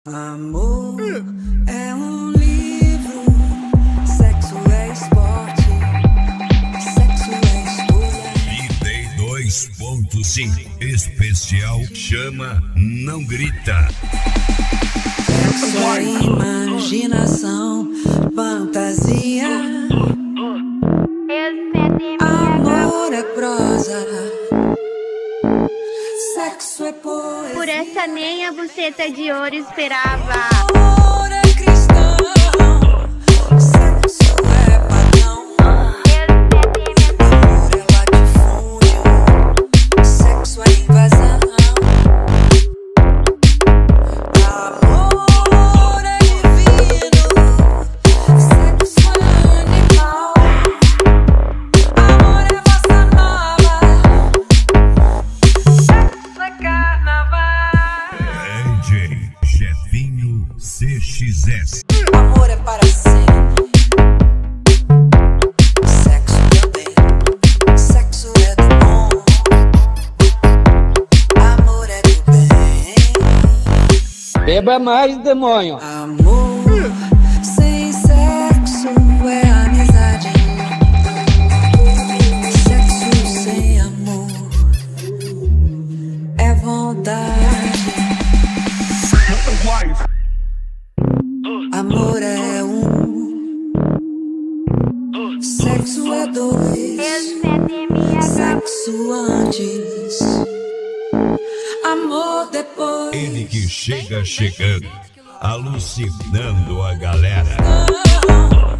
Amor é um livro, sexo é esporte, sexo é escolha. ID 2.5 especial chama Não Grita. Sexo é imaginação, fantasia. Amor é prosa, sexo é poesia. Por essa nem a buceta de ouro esperava. Amor é cristão, sexo é padrão. Amor é latifúndio, sexo é invasão. Amor é divino, sexo é animal. Amor é bossa nova, sexo é carnaval. DJ Jefinho CXS. Amor é para sempre, sexo também, sexo é do bom, amor é do bem. Beba mais, demônio. Amor sem sexo é amizade, sexo sem amor é vontade. Amor é sexo é dois, sexo antes, amor depois. Ele que chega chegando, alucinando a galera. Não.